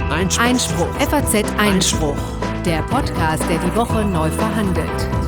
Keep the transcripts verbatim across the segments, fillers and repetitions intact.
Einspruch. Einspruch. F A Z Einspruch. Der Podcast, der die Woche neu verhandelt.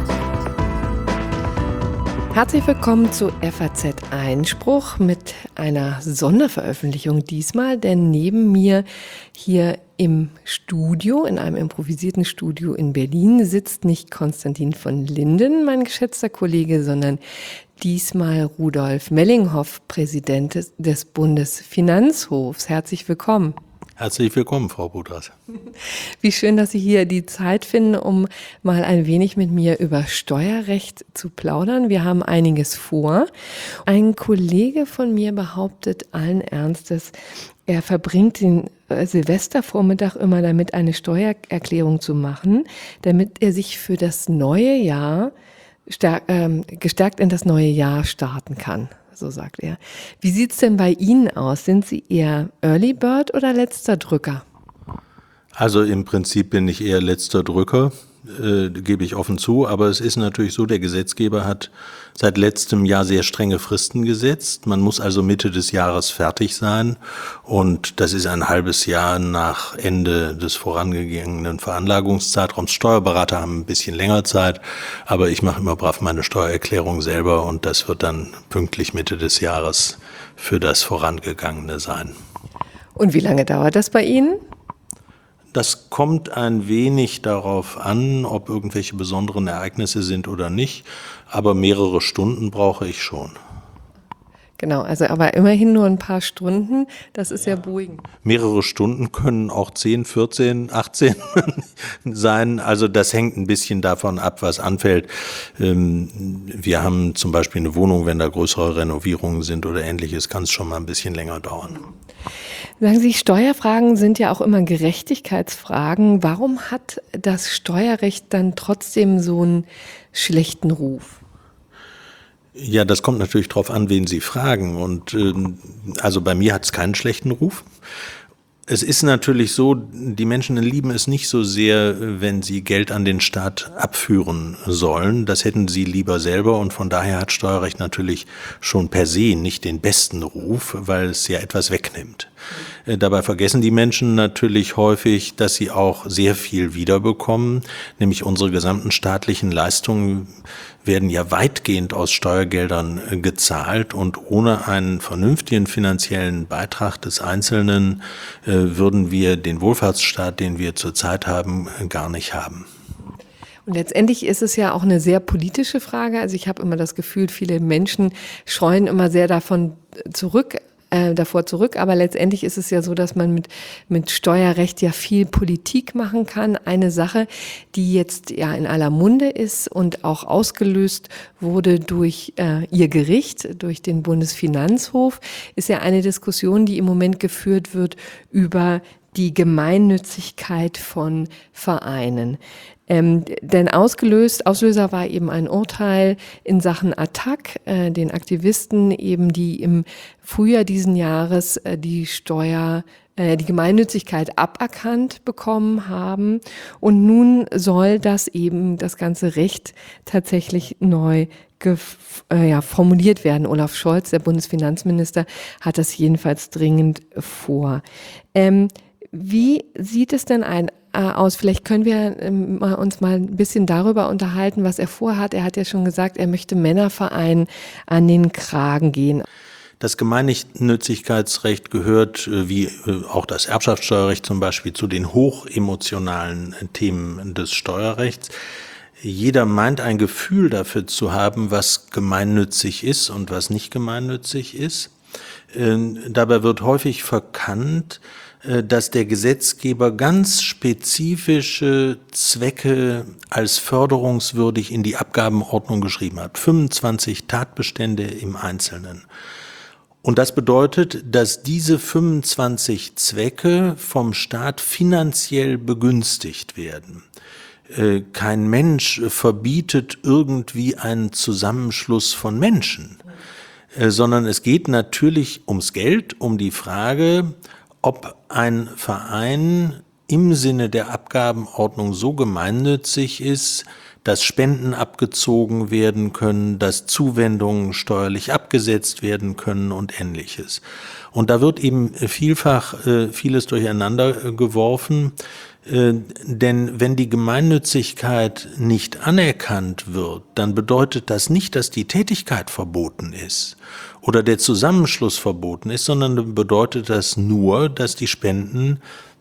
Herzlich willkommen zu F A Z Einspruch mit einer Sonderveröffentlichung diesmal, denn neben mir hier im Studio, in einem improvisierten Studio in Berlin, sitzt nicht Konstantin von Linden, mein geschätzter Kollege, sondern diesmal Rudolf Mellinghoff, Präsident des, des Bundesfinanzhofs. Herzlich willkommen. Herzlich willkommen, Frau Budras. Wie schön, dass Sie hier die Zeit finden, um mal ein wenig mit mir über Steuerrecht zu plaudern. Wir haben einiges vor. Ein Kollege von mir behauptet allen Ernstes, er verbringt den Silvestervormittag immer damit, eine Steuererklärung zu machen, damit er sich für das neue Jahr stärk, ähm, gestärkt in das neue Jahr starten kann. So sagt er. Wie sieht's denn bei Ihnen aus? Sind Sie eher Early Bird oder letzter Drücker? Also im Prinzip bin ich eher letzter Drücker, äh, gebe ich offen zu. Aber es ist natürlich so, der Gesetzgeber hat seit letztem Jahr sehr strenge Fristen gesetzt. Man muss also Mitte des Jahres fertig sein. Und das ist ein halbes Jahr nach Ende des vorangegangenen Veranlagungszeitraums. Steuerberater haben ein bisschen länger Zeit, aber ich mache immer brav meine Steuererklärung selber und das wird dann pünktlich Mitte des Jahres für das Vorangegangene sein. Und wie lange dauert das bei Ihnen? Das kommt ein wenig darauf an, ob irgendwelche besonderen Ereignisse sind oder nicht, aber mehrere Stunden brauche ich schon. Genau, also aber immerhin nur ein paar Stunden, das ist ja beruhigend. Mehrere Stunden können auch zehn, vierzehn, achtzehn sein, also das hängt ein bisschen davon ab, was anfällt. Wir haben zum Beispiel eine Wohnung, wenn da größere Renovierungen sind oder ähnliches, kann es schon mal ein bisschen länger dauern. Sagen Sie, Steuerfragen sind ja auch immer Gerechtigkeitsfragen. Warum hat das Steuerrecht dann trotzdem so einen schlechten Ruf? Ja, das kommt natürlich drauf an, wen Sie fragen. Und äh, also bei mir hat es keinen schlechten Ruf. Es ist natürlich so, die Menschen lieben es nicht so sehr, wenn sie Geld an den Staat abführen sollen. Das hätten sie lieber selber und von daher hat Steuerrecht natürlich schon per se nicht den besten Ruf, weil es ja etwas wegnimmt. Mhm. Dabei vergessen die Menschen natürlich häufig, dass sie auch sehr viel wiederbekommen, nämlich unsere gesamten staatlichen Leistungen werden ja weitgehend aus Steuergeldern gezahlt und ohne einen vernünftigen finanziellen Beitrag des Einzelnen äh, würden wir den Wohlfahrtsstaat, den wir zurzeit haben, gar nicht haben. Und letztendlich ist es ja auch eine sehr politische Frage. Also ich habe immer das Gefühl, viele Menschen scheuen immer sehr davon zurück, äh, davor zurück. Aber letztendlich ist es ja so, dass man mit, mit Steuerrecht ja viel Politik machen kann. Eine Sache, die jetzt ja in aller Munde ist und auch ausgelöst wurde durch äh, Ihr Gericht, durch den Bundesfinanzhof, ist ja eine Diskussion, die im Moment geführt wird über die Gemeinnützigkeit von Vereinen. Ähm, denn ausgelöst, Auslöser war eben ein Urteil in Sachen Attac, äh, den Aktivisten eben, die im Frühjahr diesen Jahres äh, die Steuer, äh, die Gemeinnützigkeit aberkannt bekommen haben. Und nun soll das eben, das ganze Recht tatsächlich neu gef- äh, ja, formuliert werden. Olaf Scholz, der Bundesfinanzminister, hat das jedenfalls dringend vor. Ähm, Wie sieht es denn ein, äh, aus? Vielleicht können wir ähm, mal, uns mal ein bisschen darüber unterhalten, was er vorhat. Er hat ja schon gesagt, er möchte Männervereinen an den Kragen gehen. Das Gemeinnützigkeitsrecht gehört, äh, wie äh, auch das Erbschaftssteuerrecht zum Beispiel, zu den hochemotionalen Themen des Steuerrechts. Jeder meint ein Gefühl dafür zu haben, was gemeinnützig ist und was nicht gemeinnützig ist. Äh, dabei wird häufig verkannt, dass der Gesetzgeber ganz spezifische Zwecke als förderungswürdig in die Abgabenordnung geschrieben hat. fünfundzwanzig Tatbestände im Einzelnen. Und das bedeutet, dass diese fünfundzwanzig Zwecke vom Staat finanziell begünstigt werden. Kein Mensch verbietet irgendwie einen Zusammenschluss von Menschen, sondern es geht natürlich ums Geld, um die Frage, ob ein Verein im Sinne der Abgabenordnung so gemeinnützig ist, dass Spenden abgezogen werden können, dass Zuwendungen steuerlich abgesetzt werden können und Ähnliches. Und da wird eben vielfach äh, vieles durcheinander äh, geworfen, äh, denn wenn die Gemeinnützigkeit nicht anerkannt wird, dann bedeutet das nicht, dass die Tätigkeit verboten ist oder der Zusammenschluss verboten ist, sondern bedeutet das nur, dass die Spenden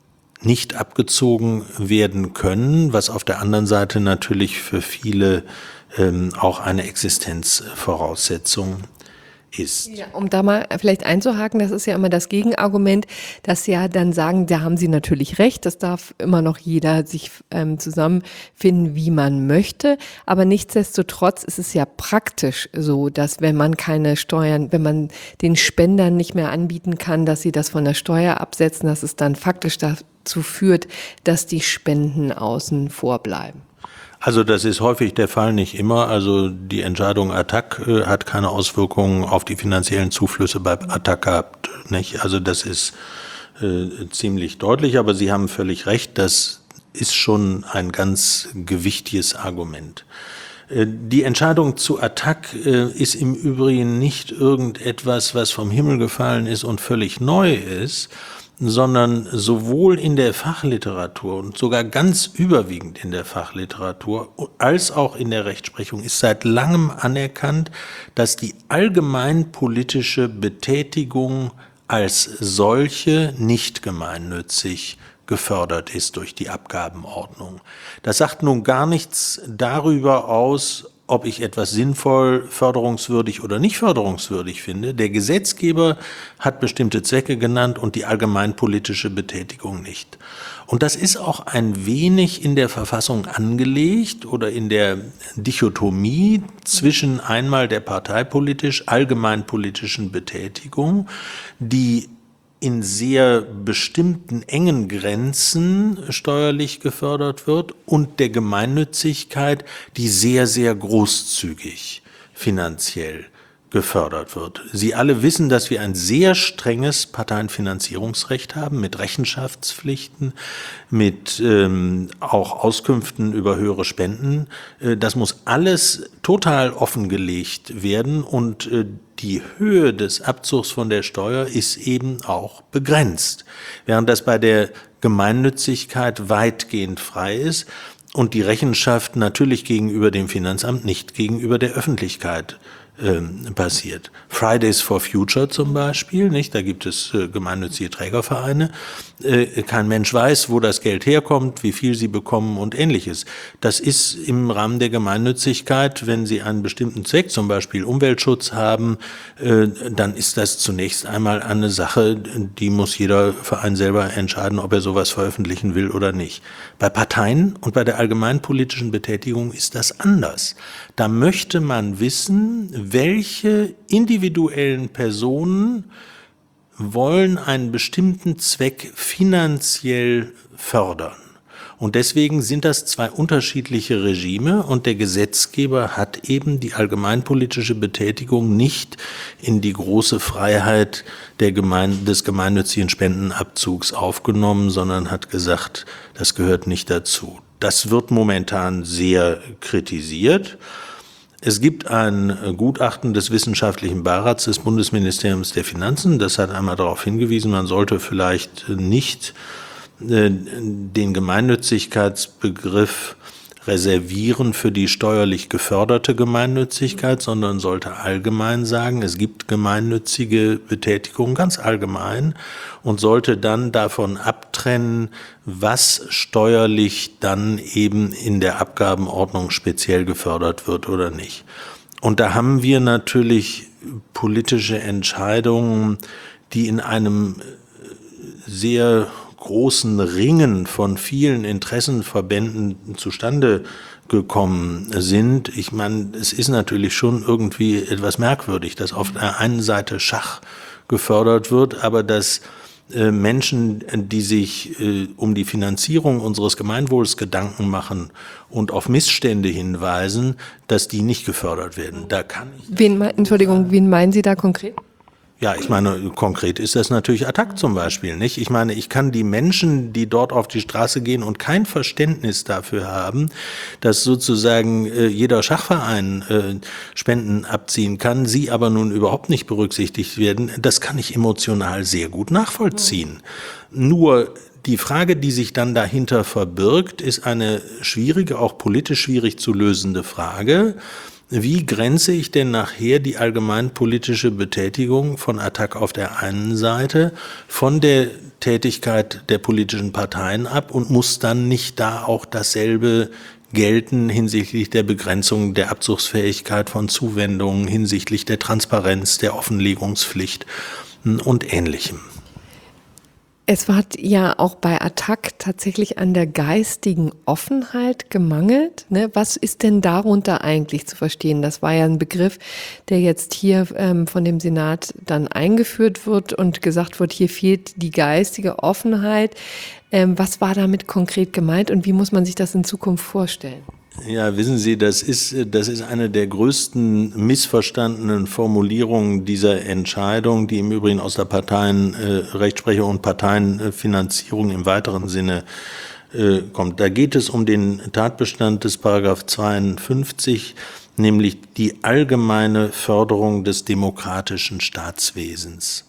nicht abgezogen werden können, was auf der anderen Seite natürlich für viele ähm, auch eine Existenzvoraussetzung ist. Ja, um da mal vielleicht einzuhaken, das ist ja immer das Gegenargument, dass ja dann sagen, da haben Sie natürlich recht, das darf immer noch jeder sich ähm, zusammenfinden, wie man möchte, aber nichtsdestotrotz ist es ja praktisch so, dass wenn man keine Steuern, wenn man den Spendern nicht mehr anbieten kann, dass sie das von der Steuer absetzen, dass es dann faktisch dazu führt, dass die Spenden außen vor bleiben. Also das ist häufig der Fall, nicht immer. Also die Entscheidung Attac äh, hat keine Auswirkungen auf die finanziellen Zuflüsse bei Attac gehabt, nicht? Also das ist äh, ziemlich deutlich, aber Sie haben völlig recht, das ist schon ein ganz gewichtiges Argument. Äh, die Entscheidung zu Attac äh, ist im Übrigen nicht irgendetwas, was vom Himmel gefallen ist und völlig neu ist, sondern sowohl in der Fachliteratur und sogar ganz überwiegend in der Fachliteratur als auch in der Rechtsprechung ist seit langem anerkannt, dass die allgemeinpolitische Betätigung als solche nicht gemeinnützig gefördert ist durch die Abgabenordnung. Das sagt nun gar nichts darüber aus, ob ich etwas sinnvoll, förderungswürdig oder nicht förderungswürdig finde. Der Gesetzgeber hat bestimmte Zwecke genannt und die allgemeinpolitische Betätigung nicht. Und das ist auch ein wenig in der Verfassung angelegt oder in der Dichotomie zwischen einmal der parteipolitisch allgemeinpolitischen Betätigung, die in sehr bestimmten engen Grenzen steuerlich gefördert wird und der Gemeinnützigkeit, die sehr, sehr großzügig finanziell gefördert wird. Sie alle wissen, dass wir ein sehr strenges Parteienfinanzierungsrecht haben mit Rechenschaftspflichten, mit ähm, auch Auskünften über höhere Spenden. Äh, das muss alles total offengelegt werden und äh, die Höhe des Abzugs von der Steuer ist eben auch begrenzt, während das bei der Gemeinnützigkeit weitgehend frei ist und die Rechenschaft natürlich gegenüber dem Finanzamt, nicht gegenüber der Öffentlichkeit ähm, passiert. Fridays for Future zum Beispiel, nicht? Da gibt es äh, gemeinnützige Trägervereine. Äh, kein Mensch weiß, wo das Geld herkommt, wie viel sie bekommen und Ähnliches. Das ist im Rahmen der Gemeinnützigkeit, wenn Sie einen bestimmten Zweck, zum Beispiel Umweltschutz haben, äh, dann ist das zunächst einmal eine Sache, die muss jeder Verein selber entscheiden, ob er sowas veröffentlichen will oder nicht. Bei Parteien und bei der allgemeinpolitischen Betätigung ist das anders. Da möchte man wissen, welche individuellen Personen wollen einen bestimmten Zweck finanziell fördern. Und deswegen sind das zwei unterschiedliche Regime und der Gesetzgeber hat eben die allgemeinpolitische Betätigung nicht in die große Freiheit der Gemein- des gemeinnützigen Spendenabzugs aufgenommen, sondern hat gesagt, das gehört nicht dazu. Das wird momentan sehr kritisiert. Es gibt ein Gutachten des Wissenschaftlichen Beirats des Bundesministeriums der Finanzen, das hat einmal darauf hingewiesen, man sollte vielleicht nicht den Gemeinnützigkeitsbegriff reservieren für die steuerlich geförderte Gemeinnützigkeit, sondern sollte allgemein sagen, es gibt gemeinnützige Betätigung ganz allgemein und sollte dann davon abtrennen, was steuerlich dann eben in der Abgabenordnung speziell gefördert wird oder nicht. Und da haben wir natürlich politische Entscheidungen, die in einem sehr großen Ringen von vielen Interessenverbänden zustande gekommen sind. Ich meine, es ist natürlich schon irgendwie etwas merkwürdig, dass auf der einen Seite Schach gefördert wird, aber dass äh, Menschen, die sich äh, um die Finanzierung unseres Gemeinwohls Gedanken machen und auf Missstände hinweisen, dass die nicht gefördert werden. Da kann ich wen, Entschuldigung, wen meinen Sie da konkret? Ja, ich meine, konkret ist das natürlich Attac zum Beispiel, nicht? Ich meine, ich kann die Menschen, die dort auf die Straße gehen und kein Verständnis dafür haben, dass sozusagen äh, jeder Schachverein äh, Spenden abziehen kann, sie aber nun überhaupt nicht berücksichtigt werden, das kann ich emotional sehr gut nachvollziehen. Mhm. Nur die Frage, die sich dann dahinter verbirgt, ist eine schwierige, auch politisch schwierig zu lösende Frage. Wie grenze ich denn nachher die allgemeinpolitische Betätigung von Attac auf der einen Seite von der Tätigkeit der politischen Parteien ab und muss dann nicht da auch dasselbe gelten hinsichtlich der Begrenzung der Abzugsfähigkeit von Zuwendungen, hinsichtlich der Transparenz, der Offenlegungspflicht und Ähnlichem? Es hat ja auch bei Attac tatsächlich an der geistigen Offenheit gemangelt. Ne? Was ist denn darunter eigentlich zu verstehen? Das war ja ein Begriff, der jetzt hier ähm, von dem Senat dann eingeführt wird und gesagt wird, hier fehlt die geistige Offenheit. Ähm, was war damit konkret gemeint und wie muss man sich das in Zukunft vorstellen? Ja, wissen Sie, das ist, das ist eine der größten missverstandenen Formulierungen dieser Entscheidung, die im Übrigen aus der Parteienrechtsprechung und Parteienfinanzierung im weiteren Sinne äh, kommt. Da geht es um den Tatbestand des Paragraph zweiundfünfzig, nämlich die allgemeine Förderung des demokratischen Staatswesens.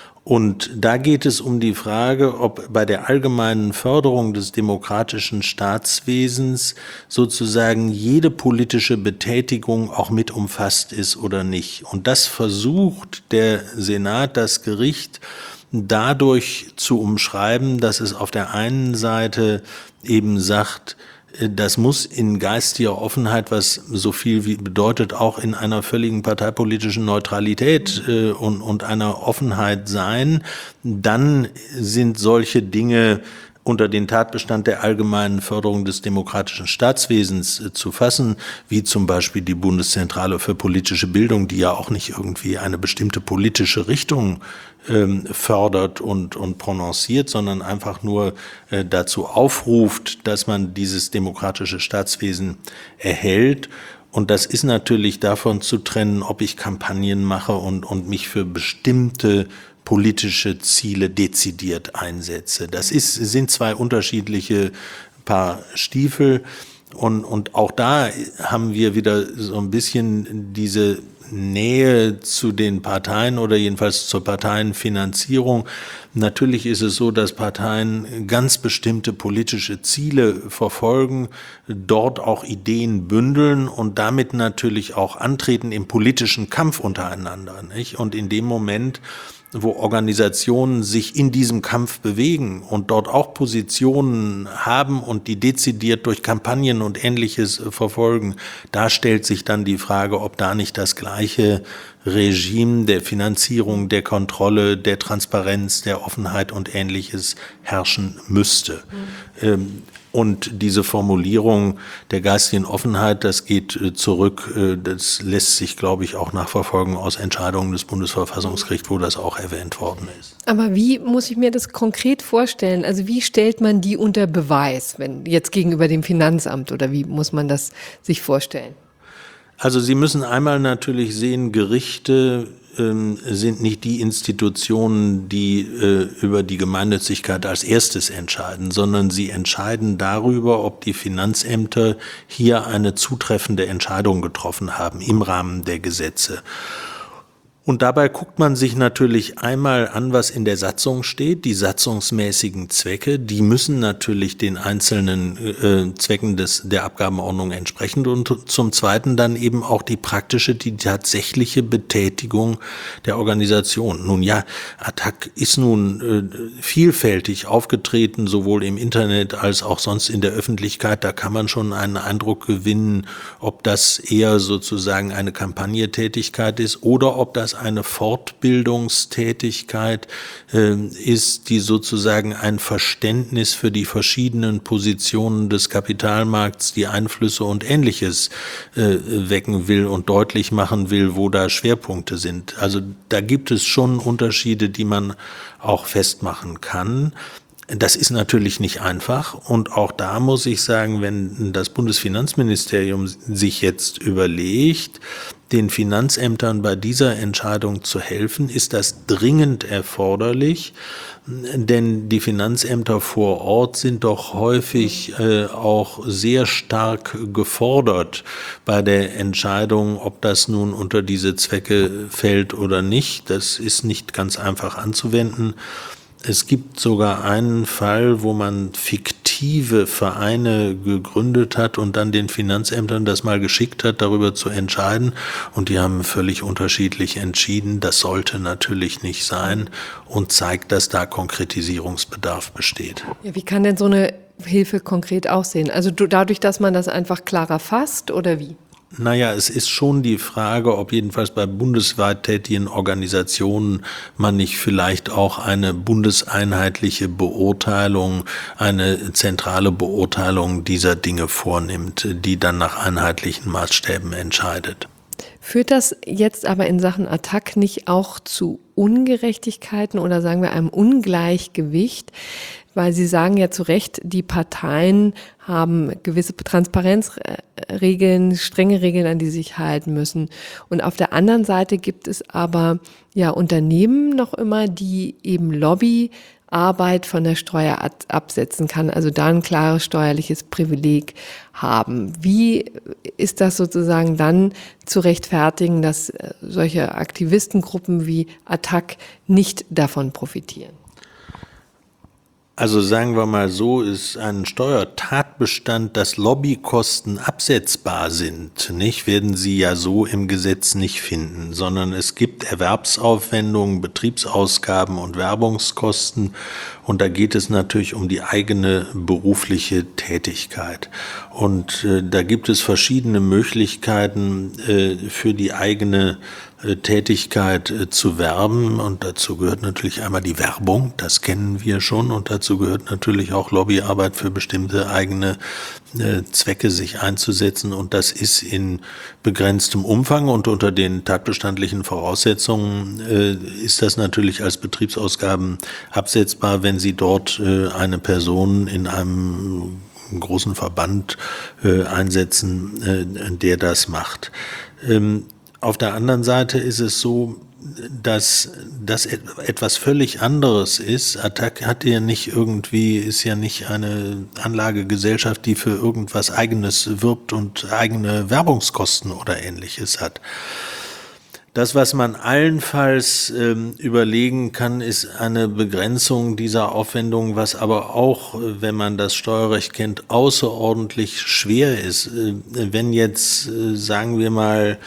Und da geht es um die Frage, ob bei der allgemeinen Förderung des demokratischen Staatswesens sozusagen jede politische Betätigung auch mit umfasst ist oder nicht. Und das versucht der Senat, das Gericht, dadurch zu umschreiben, dass es auf der einen Seite eben sagt, das muss in geistiger Offenheit, was so viel wie bedeutet, auch in einer völligen parteipolitischen Neutralität äh, und, und einer Offenheit sein. Dann sind solche Dinge unter den Tatbestand der allgemeinen Förderung des demokratischen Staatswesens äh, zu fassen, wie zum Beispiel die Bundeszentrale für politische Bildung, die ja auch nicht irgendwie eine bestimmte politische Richtung ähm, fördert und, und prononciert, sondern einfach nur äh, dazu aufruft, dass man dieses demokratische Staatswesen erhält. Und das ist natürlich davon zu trennen, ob ich Kampagnen mache und, und mich für bestimmte politische Ziele dezidiert einsetze. Das ist, sind zwei unterschiedliche Paar Stiefel. Und, und auch da haben wir wieder so ein bisschen diese Nähe zu den Parteien oder jedenfalls zur Parteienfinanzierung. Natürlich ist es so, dass Parteien ganz bestimmte politische Ziele verfolgen, dort auch Ideen bündeln und damit natürlich auch antreten im politischen Kampf untereinander, nicht? Und in dem Moment, wo Organisationen sich in diesem Kampf bewegen und dort auch Positionen haben und die dezidiert durch Kampagnen und Ähnliches verfolgen, da stellt sich dann die Frage, ob da nicht das gleiche Regime der Finanzierung, der Kontrolle, der Transparenz, der Offenheit und Ähnliches herrschen müsste. Mhm. Und diese Formulierung der geistigen Offenheit, das geht zurück, das lässt sich, glaube ich, auch nachverfolgen aus Entscheidungen des Bundesverfassungsgerichts, wo das auch erwähnt worden ist. Aber wie muss ich mir das konkret vorstellen? Also wie stellt man die unter Beweis, wenn jetzt gegenüber dem Finanzamt, oder wie muss man das sich vorstellen? Also Sie müssen einmal natürlich sehen, Gerichte ähm, sind nicht die Institutionen, die äh, über die Gemeinnützigkeit als erstes entscheiden, sondern sie entscheiden darüber, ob die Finanzämter hier eine zutreffende Entscheidung getroffen haben im Rahmen der Gesetze. Und dabei guckt man sich natürlich einmal an, was in der Satzung steht, die satzungsmäßigen Zwecke, die müssen natürlich den einzelnen äh, Zwecken des, der Abgabenordnung entsprechen und zum Zweiten dann eben auch die praktische, die tatsächliche Betätigung der Organisation. Nun ja, Attac ist nun äh, vielfältig aufgetreten, sowohl im Internet als auch sonst in der Öffentlichkeit, da kann man schon einen Eindruck gewinnen, ob das eher sozusagen eine Kampagnetätigkeit ist oder ob das eine Fortbildungstätigkeit äh, ist, die sozusagen ein Verständnis für die verschiedenen Positionen des Kapitalmarkts, die Einflüsse und Ähnliches äh, wecken will und deutlich machen will, wo da Schwerpunkte sind. Also da gibt es schon Unterschiede, die man auch festmachen kann. Das ist natürlich nicht einfach und auch da muss ich sagen, wenn das Bundesfinanzministerium sich jetzt überlegt, den Finanzämtern bei dieser Entscheidung zu helfen, ist das dringend erforderlich, denn die Finanzämter vor Ort sind doch häufig äh, auch sehr stark gefordert bei der Entscheidung, ob das nun unter diese Zwecke fällt oder nicht. Das ist nicht ganz einfach anzuwenden. Es gibt sogar einen Fall, wo man fiktive Vereine gegründet hat und dann den Finanzämtern das mal geschickt hat, darüber zu entscheiden. Und die haben völlig unterschiedlich entschieden. Das sollte natürlich nicht sein und zeigt, dass da Konkretisierungsbedarf besteht. Ja, wie kann denn so eine Hilfe konkret aussehen? Also dadurch, dass man das einfach klarer fasst oder wie? Naja, es ist schon die Frage, ob jedenfalls bei bundesweit tätigen Organisationen man nicht vielleicht auch eine bundeseinheitliche Beurteilung, eine zentrale Beurteilung dieser Dinge vornimmt, die dann nach einheitlichen Maßstäben entscheidet. Führt das jetzt aber in Sachen Attac nicht auch zu Ungerechtigkeiten oder sagen wir einem Ungleichgewicht? Weil Sie sagen ja zu Recht, die Parteien haben gewisse Transparenzregeln, strenge Regeln, an die sie sich halten müssen. Und auf der anderen Seite gibt es aber ja Unternehmen noch immer, die eben Lobbyarbeit von der Steuer absetzen kann, also da ein klares steuerliches Privileg haben. Wie ist das sozusagen dann zu rechtfertigen, dass solche Aktivistengruppen wie Attac nicht davon profitieren? Also sagen wir mal so, ist ein Steuertatbestand, dass Lobbykosten absetzbar sind, nicht, werden Sie ja so im Gesetz nicht finden, sondern es gibt Erwerbsaufwendungen, Betriebsausgaben und Werbungskosten und da geht es natürlich um die eigene berufliche Tätigkeit. Und äh, da gibt es verschiedene Möglichkeiten äh, für die eigene Tätigkeit zu werben und dazu gehört natürlich einmal die Werbung, das kennen wir schon und dazu gehört natürlich auch Lobbyarbeit für bestimmte eigene äh, Zwecke sich einzusetzen und das ist in begrenztem Umfang und unter den tatbestandlichen Voraussetzungen äh, ist das natürlich als Betriebsausgaben absetzbar, wenn Sie dort äh, eine Person in einem großen Verband äh, einsetzen, äh, der das macht. Ähm, Auf der anderen Seite ist es so, dass das etwas völlig anderes ist. Attac hat ja nicht irgendwie, ist ja nicht eine Anlagegesellschaft, die für irgendwas Eigenes wirbt und eigene Werbungskosten oder Ähnliches hat. Das, was man allenfalls ähm, überlegen kann, ist eine Begrenzung dieser Aufwendungen, was aber auch, wenn man das Steuerrecht kennt, außerordentlich schwer ist. Äh, wenn jetzt, äh, sagen wir mal,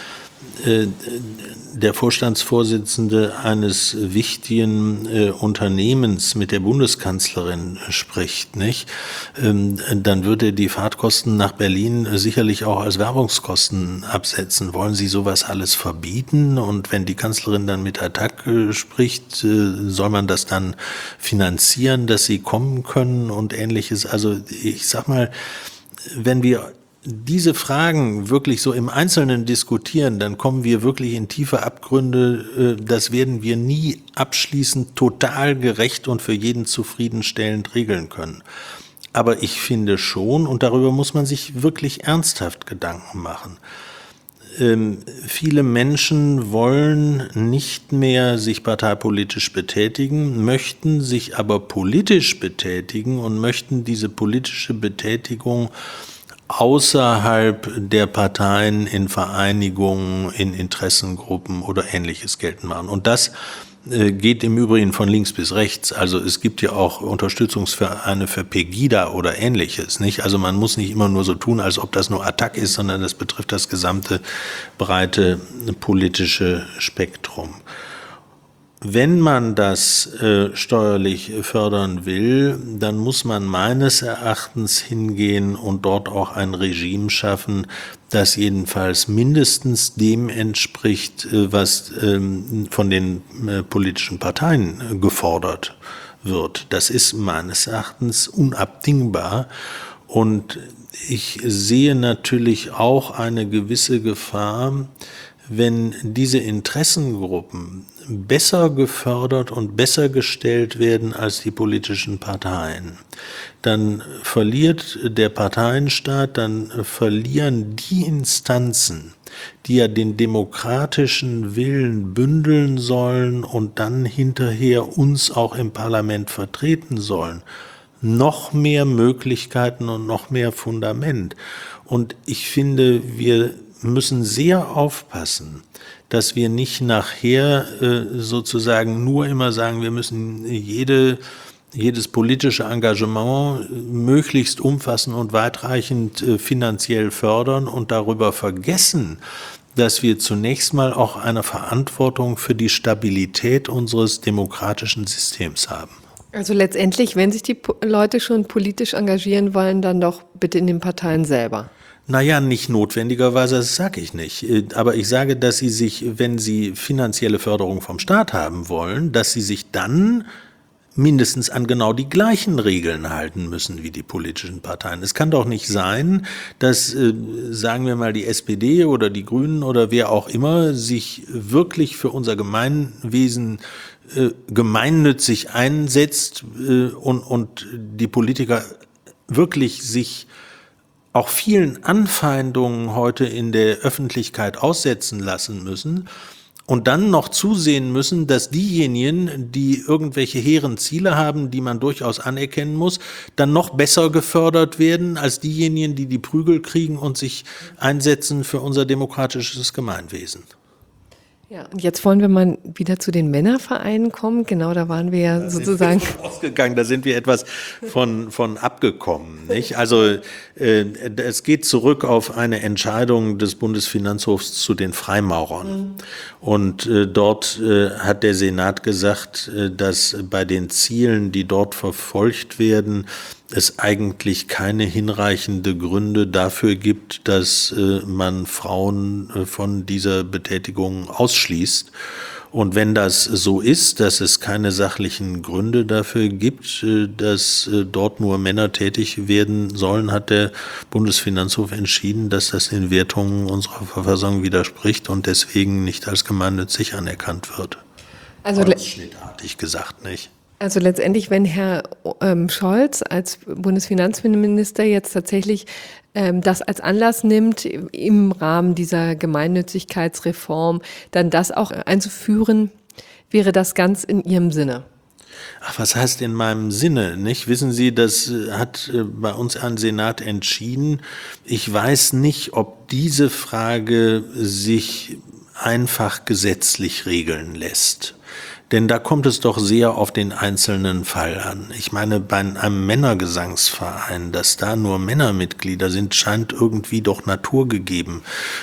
der Vorstandsvorsitzende eines wichtigen äh, Unternehmens mit der Bundeskanzlerin spricht, nicht, ähm, dann würde er die Fahrtkosten nach Berlin äh, sicherlich auch als Werbungskosten absetzen. Wollen Sie sowas alles verbieten? Und wenn die Kanzlerin dann mit Attac äh, spricht, äh, soll man das dann finanzieren, dass sie kommen können und Ähnliches? Also ich sag mal, wenn wir diese Fragen wirklich so im Einzelnen diskutieren, dann kommen wir wirklich in tiefe Abgründe. Das werden wir nie abschließend total gerecht und für jeden zufriedenstellend regeln können. Aber ich finde schon, und darüber muss man sich wirklich ernsthaft Gedanken machen, ähm, viele Menschen wollen nicht mehr sich parteipolitisch betätigen, möchten sich aber politisch betätigen und möchten diese politische Betätigung außerhalb der Parteien in Vereinigungen, in Interessengruppen oder Ähnliches geltend machen. Und das äh, geht im Übrigen von links bis rechts. Also es gibt ja auch Unterstützungsvereine für Pegida oder Ähnliches, nicht? Also man muss nicht immer nur so tun, als ob das nur Attac ist, sondern das betrifft das gesamte breite politische Spektrum. Wenn man das äh, steuerlich fördern will, dann muss man meines Erachtens hingehen und dort auch ein Regime schaffen, das jedenfalls mindestens dem entspricht, äh, was ähm, von den äh, politischen Parteien äh, gefordert wird. Das ist meines Erachtens unabdingbar. Und ich sehe natürlich auch eine gewisse Gefahr, wenn diese Interessengruppen besser gefördert und besser gestellt werden als die politischen Parteien, dann verliert der Parteienstaat, dann verlieren die Instanzen, die ja den demokratischen Willen bündeln sollen und dann hinterher uns auch im Parlament vertreten sollen, noch mehr Möglichkeiten und noch mehr Fundament. Und ich finde, wir müssen sehr aufpassen, dass wir nicht nachher äh, sozusagen nur immer sagen, wir müssen jede, jedes politische Engagement möglichst umfassend und weitreichend äh, finanziell fördern und darüber vergessen, dass wir zunächst mal auch eine Verantwortung für die Stabilität unseres demokratischen Systems haben. Also letztendlich, wenn sich die Leute schon politisch engagieren wollen, dann doch bitte in den Parteien selber. Naja, nicht notwendigerweise, das sage ich nicht. Aber ich sage, dass sie sich, wenn sie finanzielle Förderung vom Staat haben wollen, dass sie sich dann mindestens an genau die gleichen Regeln halten müssen wie die politischen Parteien. Es kann doch nicht sein, dass, äh, sagen wir mal, die S P D oder die Grünen oder wer auch immer sich wirklich für unser Gemeinwesen äh, gemeinnützig einsetzt äh, und, und die Politiker wirklich sich auch vielen Anfeindungen heute in der Öffentlichkeit aussetzen lassen müssen und dann noch zusehen müssen, dass diejenigen, die irgendwelche hehren Ziele haben, die man durchaus anerkennen muss, dann noch besser gefördert werden als diejenigen, die die Prügel kriegen und sich einsetzen für unser demokratisches Gemeinwesen. Ja, und jetzt wollen wir mal wieder zu den Männervereinen kommen. Genau, da waren wir ja da sozusagen sind wir ausgegangen, da sind wir etwas von, von abgekommen, nicht? Also äh, es geht zurück auf eine Entscheidung des Bundesfinanzhofs zu den Freimaurern. Mhm. Und äh, dort äh, hat der Senat gesagt, äh, dass bei den Zielen, die dort verfolgt werden, es eigentlich keine hinreichende Gründe dafür gibt, dass äh, man Frauen äh, von dieser Betätigung ausschließt. Und wenn das so ist, dass es keine sachlichen Gründe dafür gibt, äh, dass äh, dort nur Männer tätig werden sollen, hat der Bundesfinanzhof entschieden, dass das den Wertungen unserer Verfassung widerspricht und deswegen nicht als gemeinnützig anerkannt wird. Also schnittartig gesagt, nicht? Also letztendlich, wenn Herr ähm, Scholz als Bundesfinanzminister jetzt tatsächlich ähm, das als Anlass nimmt, im Rahmen dieser Gemeinnützigkeitsreform dann das auch einzuführen, wäre das ganz in Ihrem Sinne? Ach, was heißt in meinem Sinne, nicht? Wissen Sie, das hat bei uns ein Senat entschieden. Ich weiß nicht, ob diese Frage sich einfach gesetzlich regeln lässt. Denn da kommt es doch sehr auf den einzelnen Fall an. Ich meine, bei einem Männergesangsverein, dass da nur Männermitglieder sind, scheint irgendwie doch naturgegeben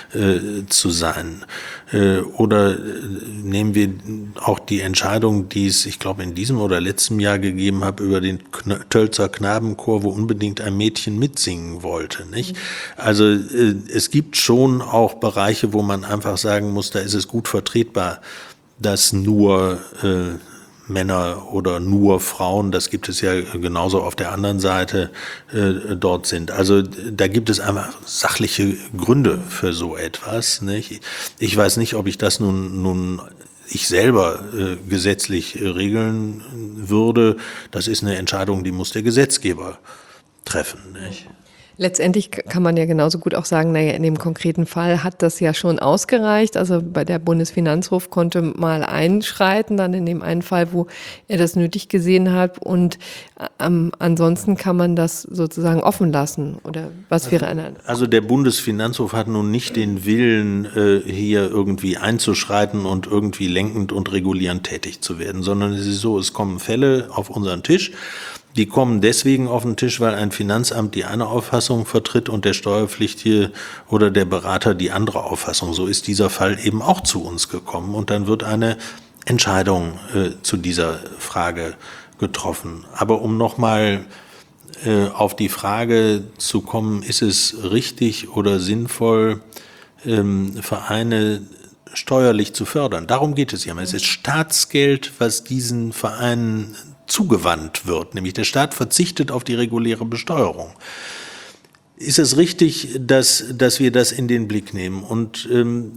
äh, zu sein. Äh, oder äh, nehmen wir auch die Entscheidung, die es, ich glaube, in diesem oder letzten Jahr gegeben hat, über den Kn- Tölzer Knabenchor, wo unbedingt ein Mädchen mitsingen wollte, nicht? Also äh, es gibt schon auch Bereiche, wo man einfach sagen muss, da ist es gut vertretbar, dass nur äh, Männer oder nur Frauen, das gibt es ja genauso auf der anderen Seite, äh, dort sind. Also da gibt es einfach sachliche Gründe für so etwas, nicht? Ich weiß nicht, ob ich das nun, nun ich selber äh, gesetzlich äh, regeln würde. Das ist eine Entscheidung, die muss der Gesetzgeber treffen, nicht? Letztendlich kann man ja genauso gut auch sagen, naja, in dem konkreten Fall hat das ja schon ausgereicht. Also bei der Bundesfinanzhof konnte mal einschreiten, dann in dem einen Fall, wo er das nötig gesehen hat. Und ähm, ansonsten kann man das sozusagen offen lassen. Oder was wäre eine? Also der Bundesfinanzhof hat nun nicht den Willen, äh, hier irgendwie einzuschreiten und irgendwie lenkend und regulierend tätig zu werden, sondern es ist so, es kommen Fälle auf unseren Tisch. Die kommen deswegen auf den Tisch, weil ein Finanzamt die eine Auffassung vertritt und der Steuerpflichtige oder der Berater die andere Auffassung. So ist dieser Fall eben auch zu uns gekommen und dann wird eine Entscheidung äh, zu dieser Frage getroffen. Aber um nochmal äh, auf die Frage zu kommen, ist es richtig oder sinnvoll, ähm, Vereine steuerlich zu fördern? Darum geht es ja. Es ist Staatsgeld, was diesen Vereinen zugewandt wird, nämlich der Staat verzichtet auf die reguläre Besteuerung. ist es richtig, dass, dass wir das in den Blick nehmen. Und ähm,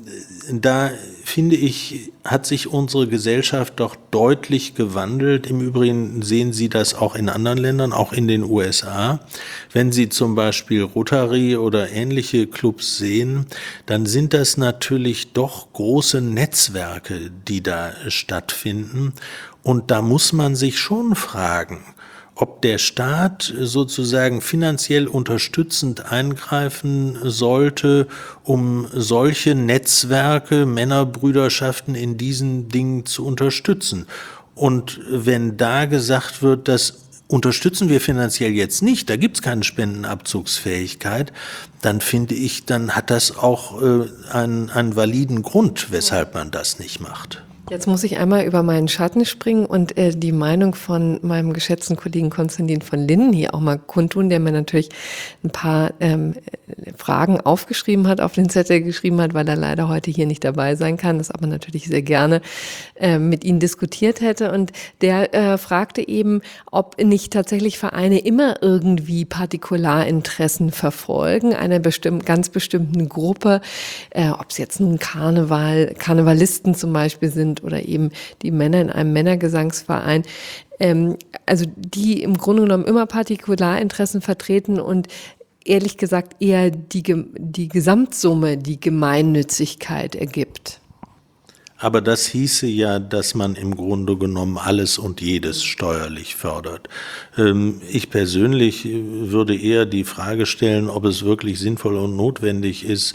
da finde ich, hat sich unsere Gesellschaft doch deutlich gewandelt. Im Übrigen sehen Sie das auch in anderen Ländern, auch in den U S A. Wenn Sie zum Beispiel Rotary oder ähnliche Clubs sehen, dann sind das natürlich doch große Netzwerke, die da stattfinden. Und da muss man sich schon fragen, ob der Staat sozusagen finanziell unterstützend eingreifen sollte, um solche Netzwerke, Männerbrüderschaften in diesen Dingen zu unterstützen. Und wenn da gesagt wird, das unterstützen wir finanziell jetzt nicht, da gibt's keine Spendenabzugsfähigkeit, dann finde ich, dann hat das auch äh, einen, einen validen Grund, weshalb man das nicht macht. Jetzt muss ich einmal über meinen Schatten springen und äh, die Meinung von meinem geschätzten Kollegen Konstantin von Linden hier auch mal kundtun, der mir natürlich ein paar ähm, Fragen aufgeschrieben hat, auf den Zettel geschrieben hat, weil er leider heute hier nicht dabei sein kann, das aber natürlich sehr gerne äh, mit Ihnen diskutiert hätte. Und der äh, fragte eben, ob nicht tatsächlich Vereine immer irgendwie Partikularinteressen verfolgen, einer bestimmten, ganz bestimmten Gruppe, äh, ob es jetzt nun Karneval, Karnevalisten zum Beispiel sind, oder eben die Männer in einem Männergesangsverein, ähm, also die im Grunde genommen immer Partikularinteressen vertreten und ehrlich gesagt eher die, die Gesamtsumme, die Gemeinnützigkeit ergibt. Aber das hieße ja, dass man im Grunde genommen alles und jedes steuerlich fördert. Ich persönlich würde eher die Frage stellen, ob es wirklich sinnvoll und notwendig ist,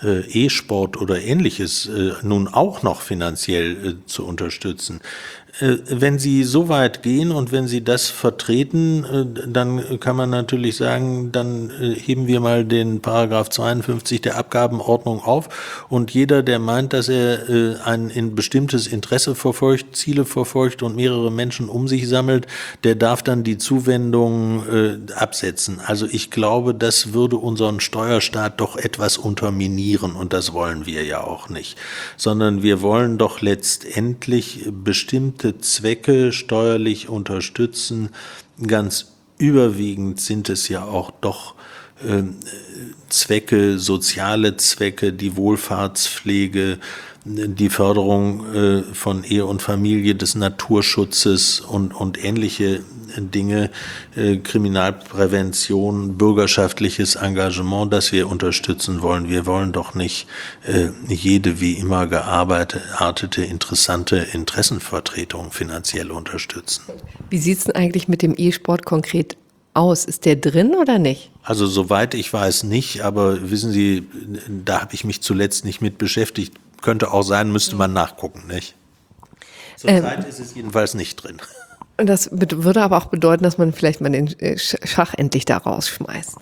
E-Sport oder Ähnliches nun auch noch finanziell zu unterstützen. Wenn Sie so weit gehen und wenn Sie das vertreten, dann kann man natürlich sagen, dann heben wir mal den Paragraph zweiundfünfzig der Abgabenordnung auf und jeder, der meint, dass er ein in bestimmtes Interesse verfolgt, Ziele verfolgt und mehrere Menschen um sich sammelt, der darf dann die Zuwendung absetzen. Also ich glaube, das würde unseren Steuerstaat doch etwas unterminieren und das wollen wir ja auch nicht, sondern wir wollen doch letztendlich bestimmte Zwecke steuerlich unterstützen. Ganz überwiegend sind es ja auch doch äh, Zwecke, soziale Zwecke, die Wohlfahrtspflege, die Förderung äh, von Ehe und Familie, des Naturschutzes und, und ähnliche Dinge, äh, Kriminalprävention, bürgerschaftliches Engagement, das wir unterstützen wollen. Wir wollen doch nicht äh, jede wie immer gearbeitete, interessante Interessenvertretung finanziell unterstützen. Wie sieht's denn eigentlich mit dem E-Sport konkret aus? Ist der drin oder nicht? Also soweit ich weiß nicht, aber wissen Sie, da habe ich mich zuletzt nicht mit beschäftigt. Könnte auch sein, müsste man nachgucken, nicht? Zurzeit ähm, ist es jedenfalls nicht drin. Und das würde aber auch bedeuten, dass man vielleicht mal den Schach endlich da rausschmeißt.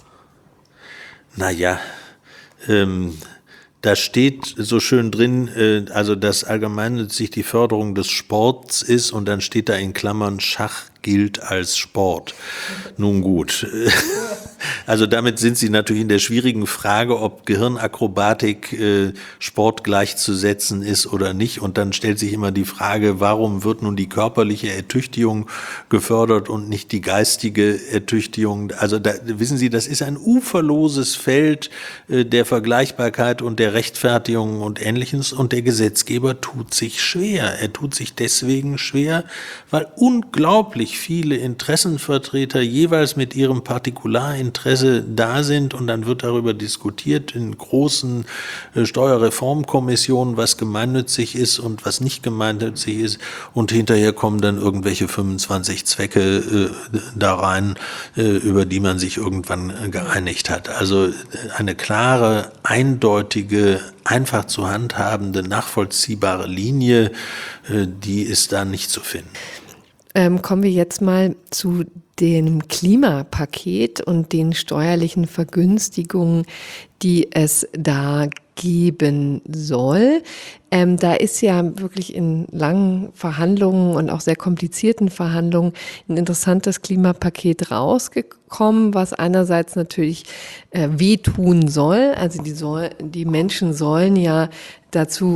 Naja, ähm, da steht so schön drin, äh, also dass allgemeinnützig die Förderung des Sports ist und dann steht da in Klammern, Schach gilt als Sport. Nun gut. Also damit sind Sie natürlich in der schwierigen Frage, ob Gehirnakrobatik äh, Sport gleichzusetzen ist oder nicht. Und dann stellt sich immer die Frage, warum wird nun die körperliche Ertüchtigung gefördert und nicht die geistige Ertüchtigung? Also da, wissen Sie, das ist ein uferloses Feld äh, der Vergleichbarkeit und der Rechtfertigung und Ähnliches. Und der Gesetzgeber tut sich schwer. Er tut sich deswegen schwer, weil unglaublich viele Interessenvertreter jeweils mit ihrem Partikularinteresse da sind und dann wird darüber diskutiert in großen äh, Steuerreformkommissionen, was gemeinnützig ist und was nicht gemeinnützig ist und hinterher kommen dann irgendwelche fünfundzwanzig Zwecke äh, da rein, äh, über die man sich irgendwann äh, geeinigt hat. Also äh, eine klare, eindeutige, einfach zu handhabende, nachvollziehbare Linie, äh, die ist da nicht zu finden. Ähm, kommen wir jetzt mal zu dem Klimapaket und den steuerlichen Vergünstigungen, die es da geben soll. Ähm, da ist ja wirklich in langen Verhandlungen und auch sehr komplizierten Verhandlungen ein interessantes Klimapaket rausgekommen, was einerseits natürlich äh, wehtun soll. Also die, soll, die Menschen sollen ja dazu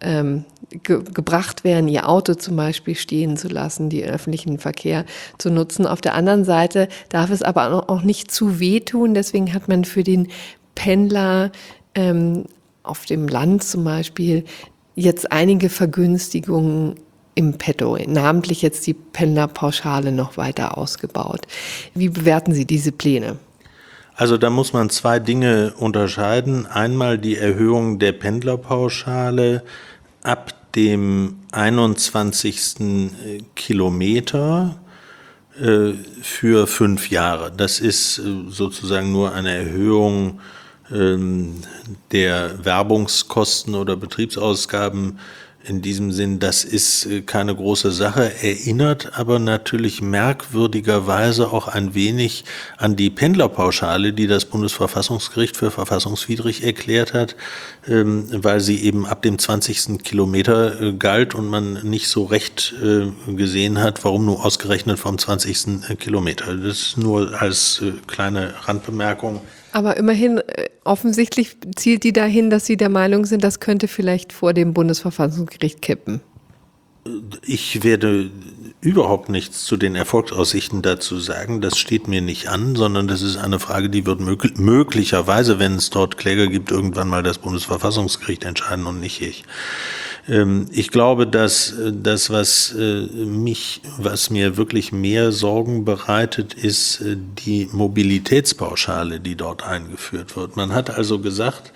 ähm, ge- gebracht werden, ihr Auto zum Beispiel stehen zu lassen, den öffentlichen Verkehr zu nutzen. Auf der anderen Seite darf es aber auch nicht zu wehtun. Deswegen hat man für den Pendler ähm, auf dem Land zum Beispiel jetzt einige Vergünstigungen im Petto, namentlich jetzt die Pendlerpauschale noch weiter ausgebaut. Wie bewerten Sie diese Pläne? Also da muss man zwei Dinge unterscheiden. Einmal die Erhöhung der Pendlerpauschale ab dem einundzwanzigsten Kilometer äh, für fünf Jahre. Das ist äh, sozusagen nur eine Erhöhung ähm, der Werbungskosten oder Betriebsausgaben. In diesem Sinn, das ist keine große Sache, erinnert aber natürlich merkwürdigerweise auch ein wenig an die Pendlerpauschale, die das Bundesverfassungsgericht für verfassungswidrig erklärt hat, weil sie eben ab dem zwanzigsten Kilometer galt und man nicht so recht gesehen hat, warum nur ausgerechnet vom zwanzigsten Kilometer. Das ist nur als kleine Randbemerkung. Aber immerhin, offensichtlich zielt die dahin, dass Sie der Meinung sind, das könnte vielleicht vor dem Bundesverfassungsgericht kippen. Ich werde überhaupt nichts zu den Erfolgsaussichten dazu sagen. Das steht mir nicht an, sondern das ist eine Frage, die wird mög- möglicherweise, wenn es dort Kläger gibt, irgendwann mal das Bundesverfassungsgericht entscheiden und nicht ich. Ich glaube, dass das, was mich, was mir wirklich mehr Sorgen bereitet, ist die Mobilitätspauschale, die dort eingeführt wird. Man hat also gesagt,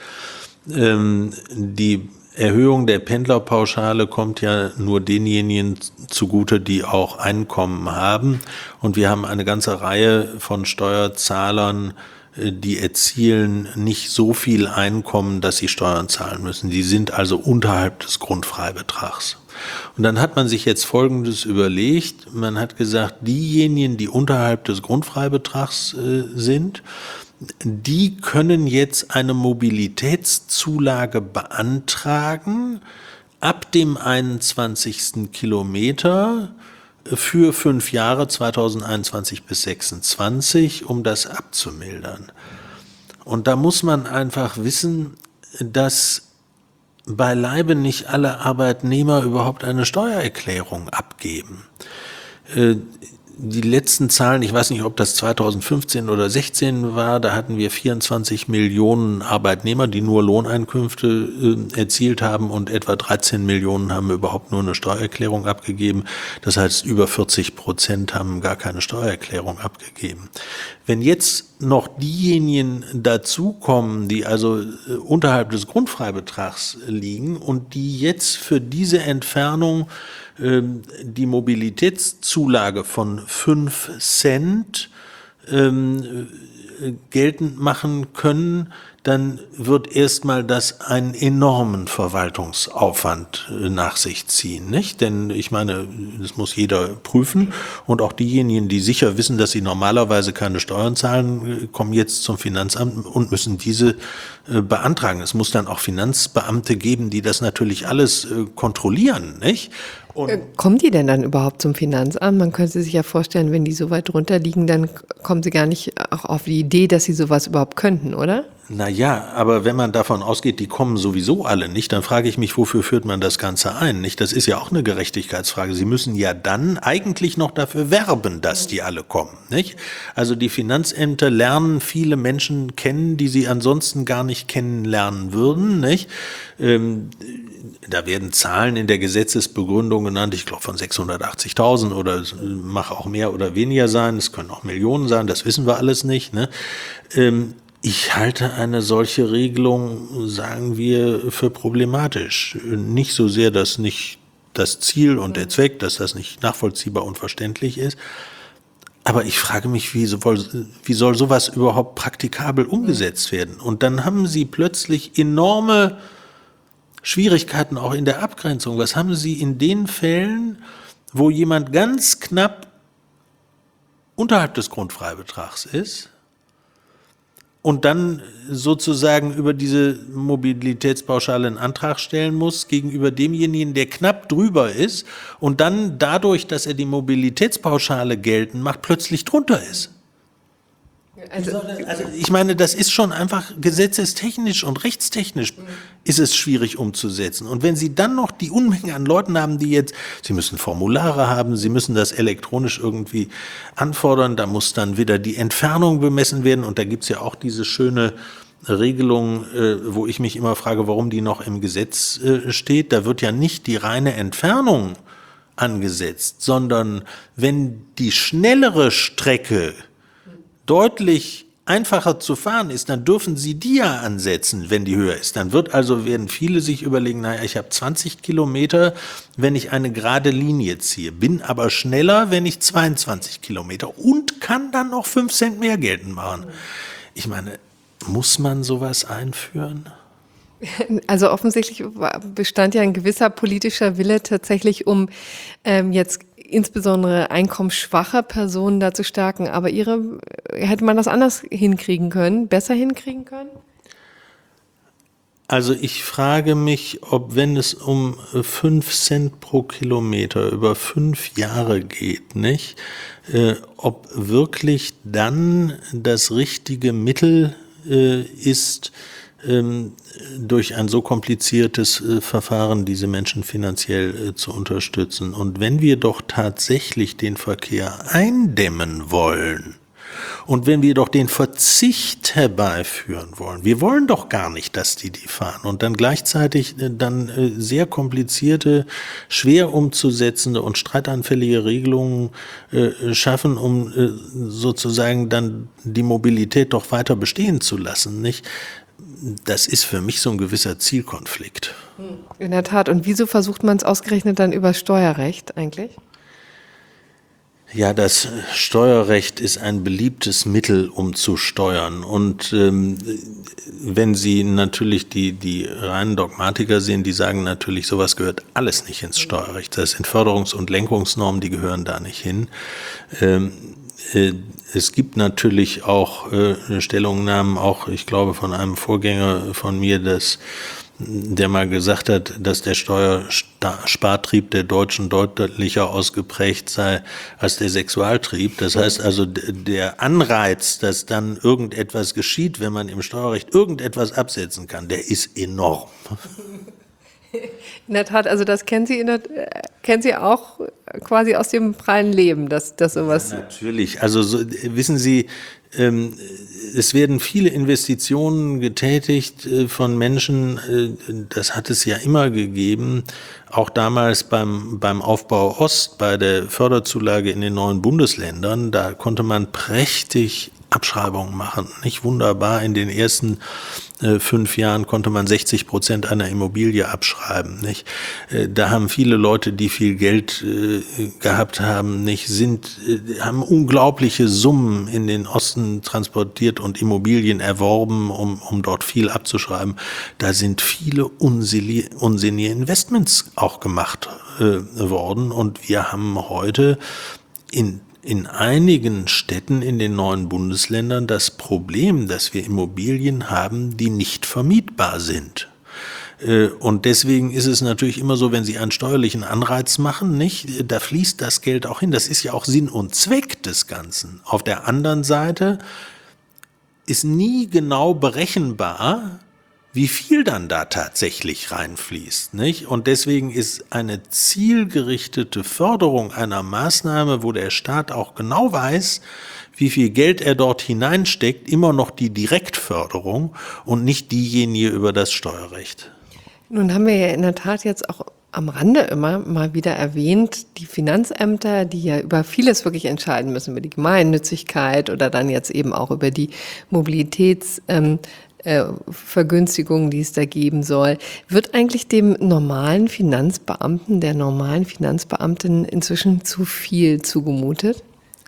die Erhöhung der Pendlerpauschale kommt ja nur denjenigen zugute, die auch Einkommen haben. Und wir haben eine ganze Reihe von Steuerzahlern, die erzielen nicht so viel Einkommen, dass sie Steuern zahlen müssen. Die sind also unterhalb des Grundfreibetrags. Und dann hat man sich jetzt Folgendes überlegt. Man hat gesagt, diejenigen, die unterhalb des Grundfreibetrags äh, sind, die können jetzt eine Mobilitätszulage beantragen ab dem einundzwanzigsten Kilometer für fünf Jahre, zweitausendeinundzwanzig bis sechsundzwanzig, um das abzumildern. Und da muss man einfach wissen, dass beileibe nicht alle Arbeitnehmer überhaupt eine Steuererklärung abgeben. Die letzten Zahlen, ich weiß nicht, ob das zweitausendfünfzehn oder sechzehn war, da hatten wir vierundzwanzig Millionen Arbeitnehmer, die nur Lohneinkünfte äh, erzielt haben und etwa dreizehn Millionen haben überhaupt nur eine Steuererklärung abgegeben. Das heißt, über vierzig Prozent haben gar keine Steuererklärung abgegeben. Wenn jetzt noch diejenigen dazukommen, die also äh, unterhalb des Grundfreibetrags liegen und die jetzt für diese Entfernung die Mobilitätszulage von fünf Cent ähm, geltend machen können, dann wird erstmal das einen enormen Verwaltungsaufwand nach sich ziehen, nicht? Denn ich meine, das muss jeder prüfen und auch diejenigen, die sicher wissen, dass sie normalerweise keine Steuern zahlen, kommen jetzt zum Finanzamt und müssen diese beantragen. Es muss dann auch Finanzbeamte geben, die das natürlich alles kontrollieren, nicht? Und kommen die denn dann überhaupt zum Finanzamt? Man könnte sich ja vorstellen, wenn die so weit drunter liegen, dann kommen sie gar nicht auch auf die Idee, dass sie sowas überhaupt könnten, oder? Na ja, aber wenn man davon ausgeht, die kommen sowieso alle nicht, dann frage ich mich, wofür führt man das Ganze ein, nicht? Das ist ja auch eine Gerechtigkeitsfrage. Sie müssen ja dann eigentlich noch dafür werben, dass die alle kommen, nicht? Also die Finanzämter lernen viele Menschen kennen, die sie ansonsten gar nicht kennenlernen würden, nicht? Ähm, da werden Zahlen in der Gesetzesbegründung genannt, ich glaube von sechshundertachtzigtausend oder mag auch mehr oder weniger sein, es können auch Millionen sein, das wissen wir alles nicht, ne? Ähm, Ich halte eine solche Regelung, sagen wir, für problematisch. Nicht so sehr, dass nicht das Ziel und der Zweck, dass das nicht nachvollziehbar und verständlich ist. Aber ich frage mich, wie soll, wie soll sowas überhaupt praktikabel umgesetzt werden? Und dann haben Sie plötzlich enorme Schwierigkeiten auch in der Abgrenzung. Was haben Sie in den Fällen, wo jemand ganz knapp unterhalb des Grundfreibetrags ist und dann sozusagen über diese Mobilitätspauschale einen Antrag stellen muss gegenüber demjenigen, der knapp drüber ist und dann dadurch, dass er die Mobilitätspauschale geltend macht, plötzlich drunter ist? Ja, Also, also ich meine, das ist schon einfach gesetzestechnisch und rechtstechnisch ist es schwierig umzusetzen. Und wenn Sie dann noch die Unmenge an Leuten haben, die jetzt, Sie müssen Formulare haben, Sie müssen das elektronisch irgendwie anfordern, da muss dann wieder die Entfernung bemessen werden und da gibt's ja auch diese schöne Regelung, äh, wo ich mich immer frage, warum die noch im Gesetz äh, steht. Da wird ja nicht die reine Entfernung angesetzt, sondern wenn die schnellere Strecke deutlich einfacher zu fahren ist, dann dürfen Sie die ja ansetzen, wenn die höher ist. Dann wird also, werden viele sich überlegen, naja, ich habe zwanzig Kilometer, wenn ich eine gerade Linie ziehe, bin aber schneller, wenn ich zweiundzwanzig Kilometer und kann dann noch fünf Cent mehr geltend machen. Ich meine, muss man sowas einführen? Also offensichtlich bestand ja ein gewisser politischer Wille tatsächlich, um ähm, jetzt insbesondere einkommensschwache Personen da zu stärken. Aber ihre, hätte man das anders hinkriegen können, besser hinkriegen können? Also ich frage mich, ob wenn es um fünf Cent pro Kilometer über fünf Jahre geht, nicht, äh, ob wirklich dann das richtige Mittel äh, ist, ähm, durch ein so kompliziertes äh, Verfahren diese Menschen finanziell äh, zu unterstützen. Und wenn wir doch tatsächlich den Verkehr eindämmen wollen und wenn wir doch den Verzicht herbeiführen wollen, wir wollen doch gar nicht, dass die die fahren und dann gleichzeitig äh, dann äh, sehr komplizierte, schwer umzusetzende und streitanfällige Regelungen äh, schaffen, um äh, sozusagen dann die Mobilität doch weiter bestehen zu lassen, nicht? Das ist für mich so ein gewisser Zielkonflikt. In der Tat. Und wieso versucht man es ausgerechnet dann über Steuerrecht eigentlich? Ja, das Steuerrecht ist ein beliebtes Mittel, um zu steuern. Und ähm, wenn Sie natürlich die, die reinen Dogmatiker sehen, die sagen natürlich, sowas gehört alles nicht ins Steuerrecht. Das sind Förderungs- und Lenkungsnormen, die gehören da nicht hin. Ähm, äh, Es gibt natürlich auch äh, Stellungnahmen, auch ich glaube von einem Vorgänger von mir, dass, der mal gesagt hat, dass der Steuerspartrieb der Deutschen deutlicher ausgeprägt sei als der Sexualtrieb. Das heißt also, der Anreiz, dass dann irgendetwas geschieht, wenn man im Steuerrecht irgendetwas absetzen kann, der ist enorm. In der Tat, also das kennen Sie, in der, äh, kennen Sie auch quasi aus dem prallen Leben, dass, dass sowas... Ja, natürlich, also so, wissen Sie, ähm, es werden viele Investitionen getätigt äh, von Menschen, äh, das hat es ja immer gegeben, auch damals beim, beim Aufbau Ost, bei der Förderzulage in den neuen Bundesländern, da konnte man prächtig Abschreibungen machen, nicht wunderbar. In den ersten äh, fünf Jahren konnte man sechzig Prozent einer Immobilie abschreiben, nicht? Äh, da haben viele Leute, die viel Geld äh, gehabt haben, nicht, sind, äh, haben unglaubliche Summen in den Osten transportiert und Immobilien erworben, um, um dort viel abzuschreiben. Da sind viele unsinnige Investments auch gemacht äh, worden und wir haben heute in In einigen Städten in den neuen Bundesländern das Problem, dass wir Immobilien haben, die nicht vermietbar sind. Und deswegen ist es natürlich immer so, wenn Sie einen steuerlichen Anreiz machen, nicht, da fließt das Geld auch hin. Das ist ja auch Sinn und Zweck des Ganzen. Auf der anderen Seite ist nie genau berechenbar, wie viel dann da tatsächlich reinfließt, nicht? Und deswegen ist eine zielgerichtete Förderung einer Maßnahme, wo der Staat auch genau weiß, wie viel Geld er dort hineinsteckt, immer noch die Direktförderung und nicht diejenige über das Steuerrecht. Nun haben wir ja in der Tat jetzt auch am Rande immer mal wieder erwähnt, die Finanzämter, die ja über vieles wirklich entscheiden müssen, über die Gemeinnützigkeit oder dann jetzt eben auch über die Mobilitäts- ähm, Vergünstigungen, die es da geben soll. Wird eigentlich dem normalen Finanzbeamten, der normalen Finanzbeamtin inzwischen zu viel zugemutet?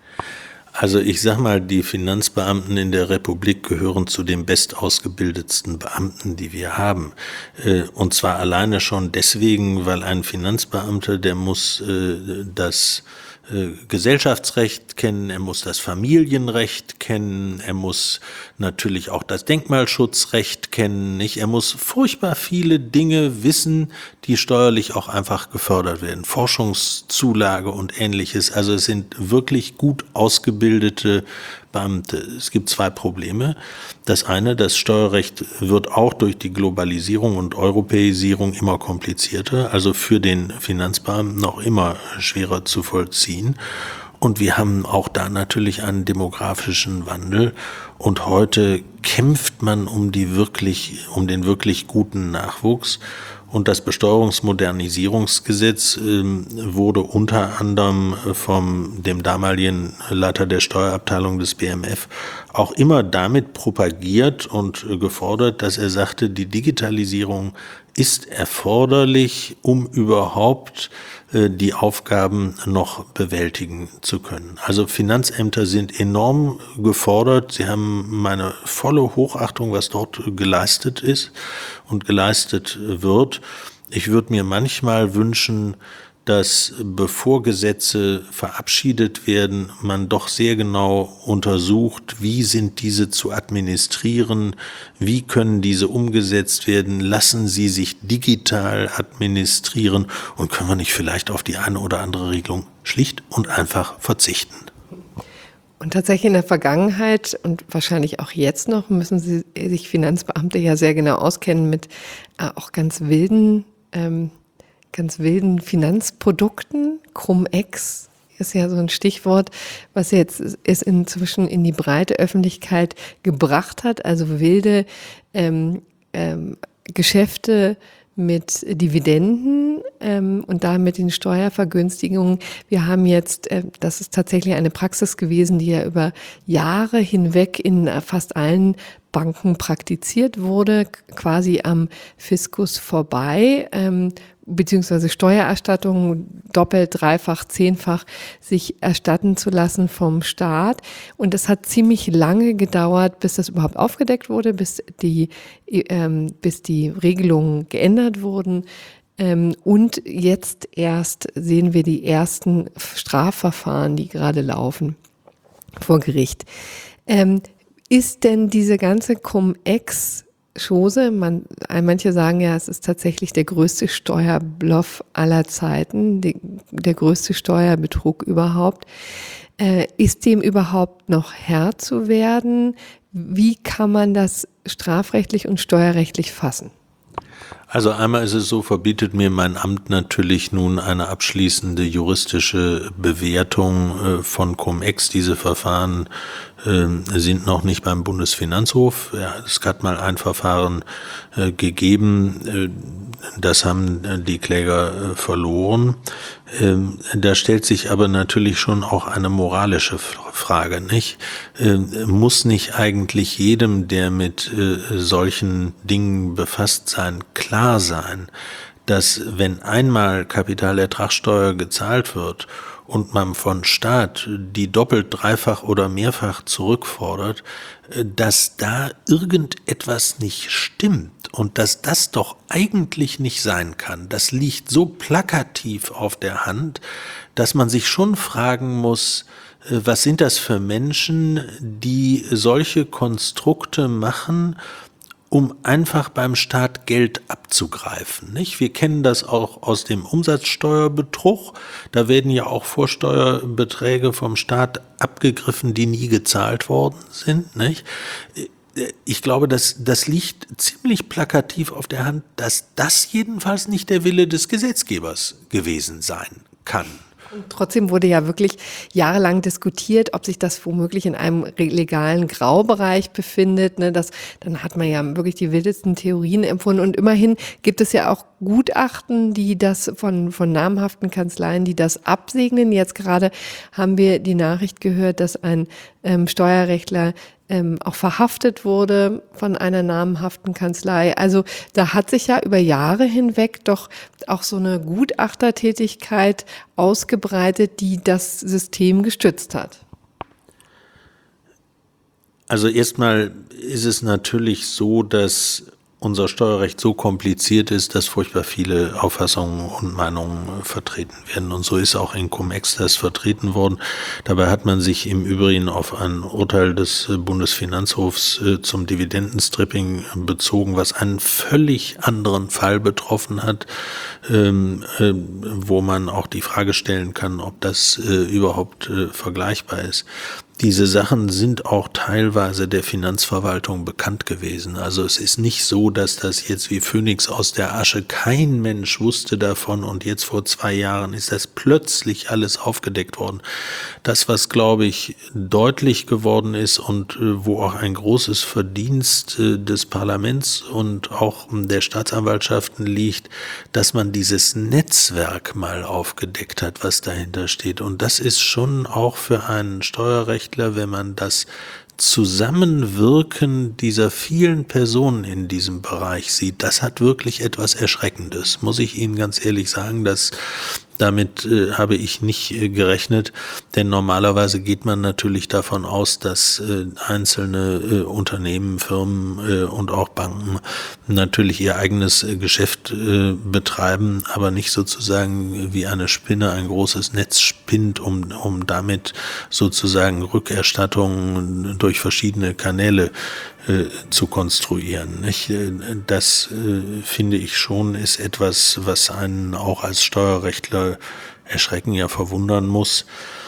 Also ich sag mal, die Finanzbeamten in der Republik gehören zu den bestausgebildetsten Beamten, die wir haben. Und zwar alleine schon deswegen, weil ein Finanzbeamter, der muss das Gesellschaftsrecht kennen, er muss das Familienrecht kennen, er muss natürlich auch das Denkmalschutzrecht kennen, nicht? Er muss furchtbar viele Dinge wissen, die steuerlich auch einfach gefördert werden. Forschungszulage und Ähnliches. Also es sind wirklich gut ausgebildete Finanzbeamte. Es gibt zwei Probleme. Das eine, das Steuerrecht wird auch durch die Globalisierung und Europäisierung immer komplizierter, also für den Finanzbeamten noch immer schwerer zu vollziehen. Und wir haben auch da natürlich einen demografischen Wandel. Und heute kämpft man um die wirklich, um den wirklich guten Nachwuchs. Und das Besteuerungsmodernisierungsgesetz äh, wurde unter anderem vom dem damaligen Leiter der Steuerabteilung des B M F auch immer damit propagiert und äh, gefordert, dass er sagte, die Digitalisierung ist erforderlich, um überhaupt äh, die Aufgaben noch bewältigen zu können. Also Finanzämter sind enorm gefordert. Sie haben meine volle Hochachtung, was dort geleistet ist und geleistet wird. Ich würde mir manchmal wünschen, dass bevor Gesetze verabschiedet werden, man doch sehr genau untersucht, wie sind diese zu administrieren, wie können diese umgesetzt werden, lassen sie sich digital administrieren und können wir nicht vielleicht auf die eine oder andere Regelung schlicht und einfach verzichten. Und tatsächlich in der Vergangenheit und wahrscheinlich auch jetzt noch müssen Sie sich Finanzbeamte ja sehr genau auskennen mit äh, auch ganz wilden ähm, ganz wilden Finanzprodukten. Cum-Ex ist ja so ein Stichwort, was jetzt es inzwischen in die breite Öffentlichkeit gebracht hat. Also wilde ähm, ähm, Geschäfte mit Dividenden ähm, und damit den Steuervergünstigungen. Wir haben jetzt, äh, das ist tatsächlich eine Praxis gewesen, die ja über Jahre hinweg in fast allen Banken praktiziert wurde, quasi am Fiskus vorbei, ähm, beziehungsweise Steuererstattungen doppelt, dreifach, zehnfach sich erstatten zu lassen vom Staat. Und das hat ziemlich lange gedauert, bis das überhaupt aufgedeckt wurde, bis die, ähm, bis die Regelungen geändert wurden. Ähm, und jetzt erst sehen wir die ersten Strafverfahren, die gerade laufen vor Gericht. Ähm, ist denn diese ganze Cum-Ex Chose, man, manche sagen ja, es ist tatsächlich der größte Steuerbluff aller Zeiten, die, der größte Steuerbetrug überhaupt. Äh, ist dem überhaupt noch Herr zu werden? Wie kann man das strafrechtlich und steuerrechtlich fassen? Also einmal ist es so, verbietet mir mein Amt natürlich nun eine abschließende juristische Bewertung äh, von Cum-Ex. Diese Verfahren äh, sind noch nicht beim Bundesfinanzhof. Ja, es hat mal ein Verfahren äh, gegeben, äh, das haben äh, die Kläger äh, verloren. Ähm, da stellt sich aber natürlich schon auch eine moralische Frage, nicht? Ähm, muss nicht eigentlich jedem, der mit äh, solchen Dingen befasst sein, klar sein, dass wenn einmal Kapitalertragssteuer gezahlt wird und man von Staat die doppelt, dreifach oder mehrfach zurückfordert, dass da irgendetwas nicht stimmt und dass das doch eigentlich nicht sein kann. Das liegt so plakativ auf der Hand, dass man sich schon fragen muss, was sind das für Menschen, die solche Konstrukte machen, um einfach beim Staat Geld abzugreifen, nicht? Wir kennen das auch aus dem Umsatzsteuerbetrug. Da werden ja auch Vorsteuerbeträge vom Staat abgegriffen, die nie gezahlt worden sind, nicht? Ich glaube, das, das liegt ziemlich plakativ auf der Hand, dass das jedenfalls nicht der Wille des Gesetzgebers gewesen sein kann. Und trotzdem wurde ja wirklich jahrelang diskutiert, ob sich das womöglich in einem legalen Graubereich befindet. Ne, das, dann hat man ja wirklich die wildesten Theorien empfunden. Und immerhin gibt es ja auch Gutachten, die das von, von namhaften Kanzleien, die das absegnen. Jetzt gerade haben wir die Nachricht gehört, dass ein ähm, Steuerrechtler ähm, auch verhaftet wurde von einer namhaften Kanzlei. Also da hat sich ja über Jahre hinweg doch auch so eine Gutachtertätigkeit ausgebreitet, die das System gestützt hat. Also erstmal ist es natürlich so, dass unser Steuerrecht so kompliziert ist, dass furchtbar viele Auffassungen und Meinungen vertreten werden. Und so ist auch in Cum-Ex das vertreten worden. Dabei hat man sich im Übrigen auf ein Urteil des Bundesfinanzhofs zum Dividendenstripping bezogen, was einen völlig anderen Fall betroffen hat, wo man auch die Frage stellen kann, ob das überhaupt vergleichbar ist. diese Sachen sind auch teilweise der Finanzverwaltung bekannt gewesen. Also es ist nicht so, dass das jetzt wie Phönix aus der Asche, kein Mensch wusste davon und jetzt vor zwei Jahren ist das plötzlich alles aufgedeckt worden. Das, was, glaube ich, deutlich geworden ist und äh, wo auch ein großes Verdienst äh, des Parlaments und auch der Staatsanwaltschaften liegt, dass man dieses Netzwerk mal aufgedeckt hat, was dahinter steht. Und das ist schon auch für einen Steuerrechtler, wenn man das Zusammenwirken dieser vielen Personen in diesem Bereich sieht, das hat wirklich etwas Erschreckendes, muss ich Ihnen ganz ehrlich sagen, dass damit äh, habe ich nicht äh, gerechnet, denn normalerweise geht man natürlich davon aus, dass äh, einzelne äh, Unternehmen, Firmen äh, und auch Banken natürlich ihr eigenes äh, Geschäft äh, betreiben, aber nicht sozusagen wie eine Spinne ein großes Netz spinnt, um, um damit sozusagen Rückerstattungen durch verschiedene Kanäle äh, zu konstruieren. Nicht? Das äh, finde ich schon ist etwas, was einen auch als Steuerrechtler erschrecken, ja verwundern muss.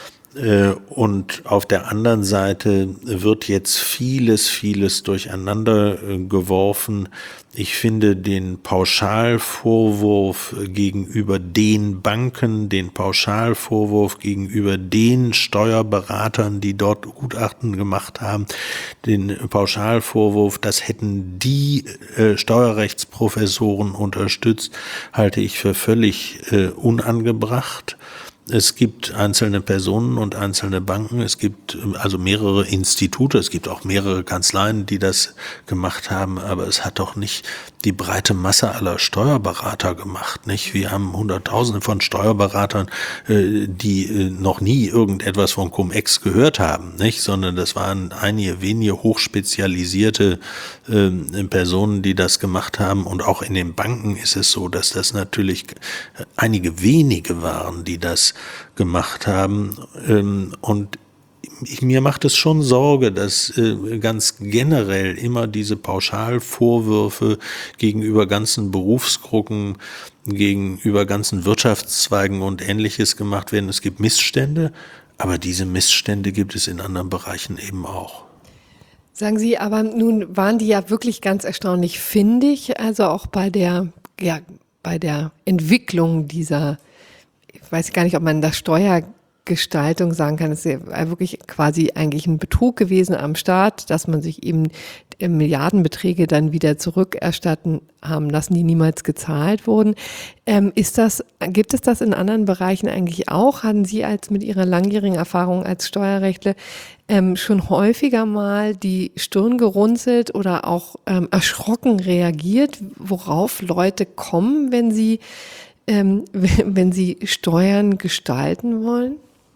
Und auf der anderen Seite wird jetzt vieles, vieles durcheinander geworfen. Ich finde den Pauschalvorwurf gegenüber den Banken, den Pauschalvorwurf gegenüber den Steuerberatern, die dort Gutachten gemacht haben, den Pauschalvorwurf, das hätten die äh, Steuerrechtsprofessoren unterstützt, halte ich für völlig äh, unangebracht. Es gibt einzelne Personen und einzelne Banken, es gibt also mehrere Institute, es gibt auch mehrere Kanzleien, die das gemacht haben, aber es hat doch nicht die breite Masse aller Steuerberater gemacht, nicht? Wir haben Hunderttausende von Steuerberatern, die noch nie irgendetwas von Cum-Ex gehört haben, nicht? Sondern das waren einige wenige hochspezialisierte Personen, die das gemacht haben, und auch in den Banken ist es so, dass das natürlich einige wenige waren, die das gemacht haben, und ich, mir macht es schon Sorge, dass äh, ganz generell immer diese Pauschalvorwürfe gegenüber ganzen Berufsgruppen, gegenüber ganzen Wirtschaftszweigen und Ähnliches gemacht werden. Es gibt Missstände, aber diese Missstände gibt es in anderen Bereichen eben auch. Sagen Sie, aber nun waren die ja wirklich ganz erstaunlich findig, also auch bei der, ja, bei der Entwicklung dieser, ich weiß gar nicht, ob man das Steuer Gestaltung sagen kann, es ist ja wirklich quasi eigentlich ein Betrug gewesen am Staat, dass man sich eben Milliardenbeträge dann wieder zurückerstatten haben lassen, die niemals gezahlt wurden. Ähm, ist das, gibt es das in anderen Bereichen eigentlich auch? Hatten Sie als mit Ihrer langjährigen Erfahrung als Steuerrechtler ähm, schon häufiger mal die Stirn gerunzelt oder auch ähm, erschrocken reagiert, worauf Leute kommen, wenn sie, ähm, wenn sie Steuern gestalten wollen?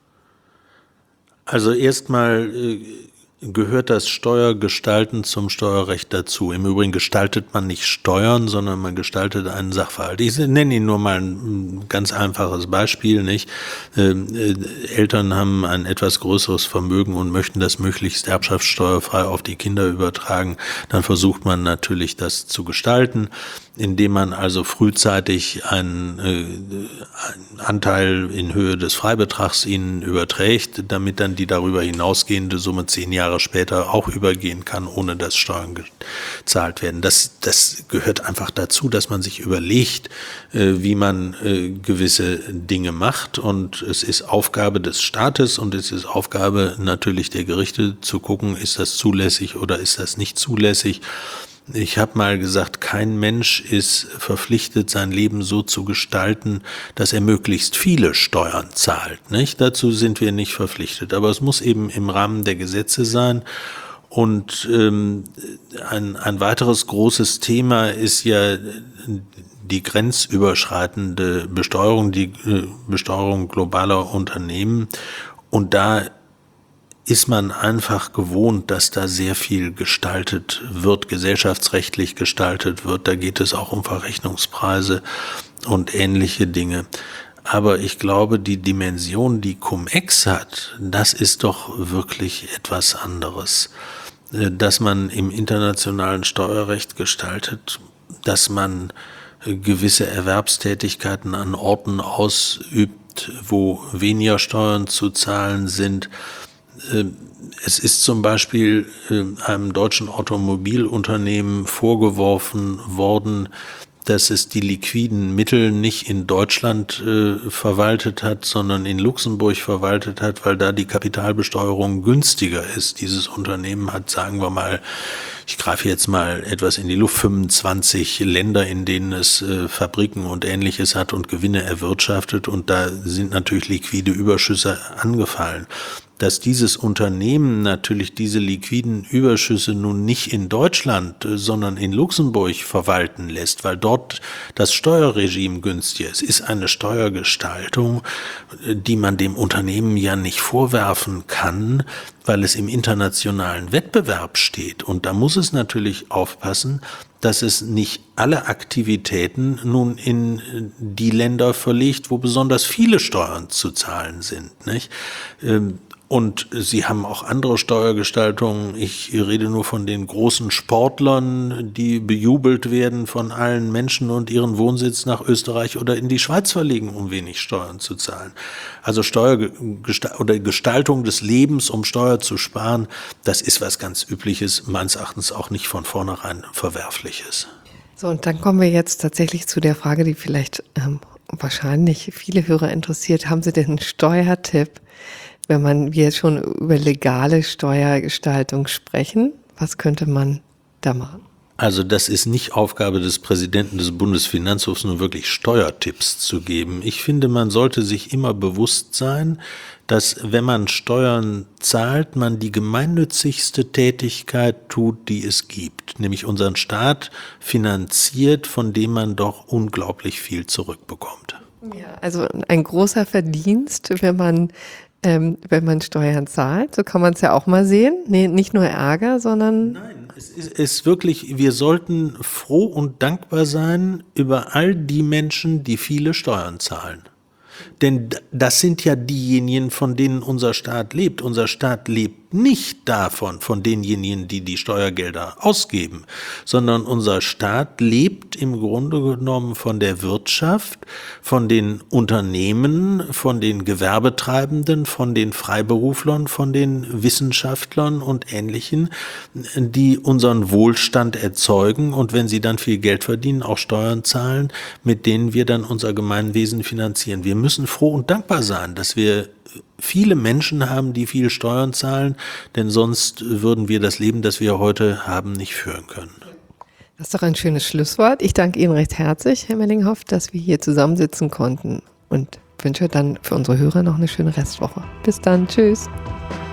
Also erstmal äh, gehört das Steuergestalten zum Steuerrecht dazu. Im Übrigen gestaltet man nicht Steuern, sondern man gestaltet einen Sachverhalt. Ich nenne Ihnen nur mal ein ganz einfaches Beispiel, nicht? Äh, äh, Eltern haben ein etwas größeres Vermögen und möchten das möglichst erbschaftssteuerfrei auf die Kinder übertragen. Dann versucht man natürlich, das zu gestalten, indem man also frühzeitig einen, äh, einen Anteil in Höhe des Freibetrags ihnen überträgt, damit dann die darüber hinausgehende Summe zehn Jahre später auch übergehen kann, ohne dass Steuern gezahlt werden. Das, das gehört einfach dazu, dass man sich überlegt, äh, wie man äh, gewisse Dinge macht, und es ist Aufgabe des Staates und es ist Aufgabe natürlich der Gerichte zu gucken, ist das zulässig oder ist das nicht zulässig. Ich habe mal gesagt, kein Mensch ist verpflichtet, sein Leben so zu gestalten, dass er möglichst viele Steuern zahlt, nicht? Dazu sind wir nicht verpflichtet, aber es muss eben im Rahmen der Gesetze sein. Und ähm, ein, ein weiteres großes Thema ist ja die grenzüberschreitende Besteuerung, die äh, Besteuerung globaler Unternehmen. Und da ist man einfach gewohnt, dass da sehr viel gestaltet wird, gesellschaftsrechtlich gestaltet wird. Da geht es auch um Verrechnungspreise und ähnliche Dinge. Aber ich glaube, die Dimension, die Cum-Ex hat, das ist doch wirklich etwas anderes. Dass man im internationalen Steuerrecht gestaltet, dass man gewisse Erwerbstätigkeiten an Orten ausübt, wo weniger Steuern zu zahlen sind, Es ist zum Beispiel einem deutschen Automobilunternehmen vorgeworfen worden, dass es die liquiden Mittel nicht in Deutschland äh, verwaltet hat, sondern in Luxemburg verwaltet hat, weil da die Kapitalbesteuerung günstiger ist. Dieses Unternehmen hat, sagen wir mal, ich greife jetzt mal etwas in die Luft, fünfundzwanzig Länder, in denen es äh, Fabriken und Ähnliches hat und Gewinne erwirtschaftet, und da sind natürlich liquide Überschüsse angefallen. Dass dieses Unternehmen natürlich diese liquiden Überschüsse nun nicht in Deutschland, sondern in Luxemburg verwalten lässt, weil dort das Steuerregime günstiger ist, ist eine Steuergestaltung, die man dem Unternehmen ja nicht vorwerfen kann, weil es im internationalen Wettbewerb steht. Und da muss es natürlich aufpassen, dass es nicht alle Aktivitäten nun in die Länder verlegt, wo besonders viele Steuern zu zahlen sind, nicht? Und sie haben auch andere Steuergestaltungen. Ich rede nur von den großen Sportlern, die bejubelt werden von allen Menschen und ihren Wohnsitz nach Österreich oder in die Schweiz verlegen, um wenig Steuern zu zahlen. Also Steuer oder Gestaltung des Lebens, um Steuer zu sparen, das ist was ganz Übliches, meines Erachtens auch nicht von vornherein Verwerfliches. So, und dann kommen wir jetzt tatsächlich zu der Frage, die vielleicht ähm, wahrscheinlich viele Hörer interessiert. Haben Sie denn einen Steuertipp? Wenn man wir jetzt schon über legale Steuergestaltung sprechen, was könnte man da machen? Also das ist nicht Aufgabe des Präsidenten des Bundesfinanzhofs, nur wirklich Steuertipps zu geben. Ich finde, man sollte sich immer bewusst sein, dass, wenn man Steuern zahlt, man die gemeinnützigste Tätigkeit tut, die es gibt, nämlich unseren Staat finanziert, von dem man doch unglaublich viel zurückbekommt. Ja, also ein großer Verdienst, wenn man Ähm, wenn man Steuern zahlt, so kann man es ja auch mal sehen. Nee, nicht nur Ärger, sondern... Nein, es ist, ist wirklich, wir sollten froh und dankbar sein über all die Menschen, die viele Steuern zahlen. Denn das sind ja diejenigen, von denen unser Staat lebt. Unser Staat lebt nicht davon, von denjenigen, die die Steuergelder ausgeben, sondern unser Staat lebt im Grunde genommen von der Wirtschaft, von den Unternehmen, von den Gewerbetreibenden, von den Freiberuflern, von den Wissenschaftlern und Ähnlichen, die unseren Wohlstand erzeugen und, wenn sie dann viel Geld verdienen, auch Steuern zahlen, mit denen wir dann unser Gemeinwesen finanzieren. Wir müssen froh und dankbar sein, dass wir viele Menschen haben, die viel Steuern zahlen, denn sonst würden wir das Leben, das wir heute haben, nicht führen können. Das ist doch ein schönes Schlusswort. Ich danke Ihnen recht herzlich, Herr Mellinghoff, dass wir hier zusammensitzen konnten, und wünsche dann für unsere Hörer noch eine schöne Restwoche. Bis dann, tschüss.